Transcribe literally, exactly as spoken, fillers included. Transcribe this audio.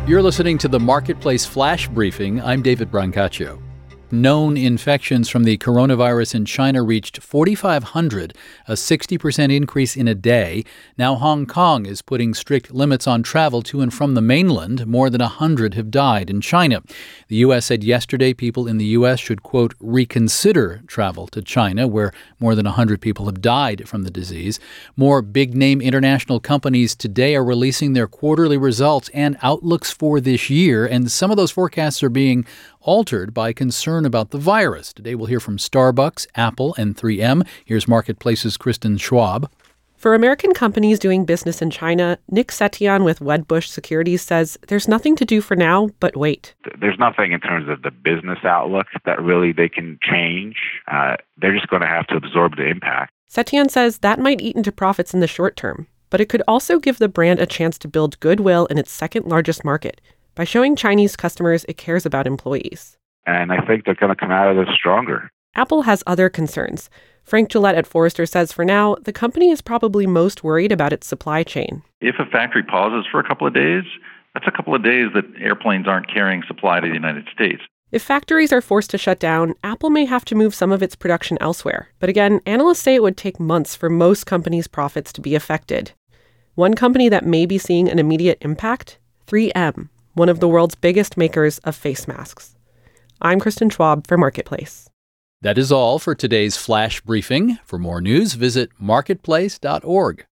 You're listening to the Marketplace Flash Briefing. I'm David Brancaccio. Known infections from the coronavirus in China reached forty-five hundred, a sixty percent increase in a day. Now Hong Kong is putting strict limits on travel to and from the mainland. More than one hundred have died in China. The U S said yesterday people in the U S should, quote, reconsider travel to China, where more than one hundred people have died from the disease. More big-name international companies today are releasing their quarterly results and outlooks for this year, and some of those forecasts are being altered by concern about the virus. Today we'll hear from Starbucks, Apple, and three M. Here's Marketplace's Kristen Schwab. For American companies doing business in China, Nick Setian with Wedbush Securities says there's nothing to do for now but wait. There's nothing in terms of the business outlook that really they can change. Uh, they're just going to have to absorb the impact. Setian says that might eat into profits in the short term, but it could also give the brand a chance to build goodwill in its second largest market by showing Chinese customers it cares about employees. And I think they're going to come out of this stronger. Apple has other concerns. Frank Gillette at Forrester says for now, the company is probably most worried about its supply chain. If a factory pauses for a couple of days, that's a couple of days that airplanes aren't carrying supply to the United States. If factories are forced to shut down, Apple may have to move some of its production elsewhere. But again, analysts say it would take months for most companies' profits to be affected. One company that may be seeing an immediate impact? three M, one of the world's biggest makers of face masks. I'm Kristen Schwab for Marketplace. That is all for today's Flash Briefing. For more news, visit marketplace dot org.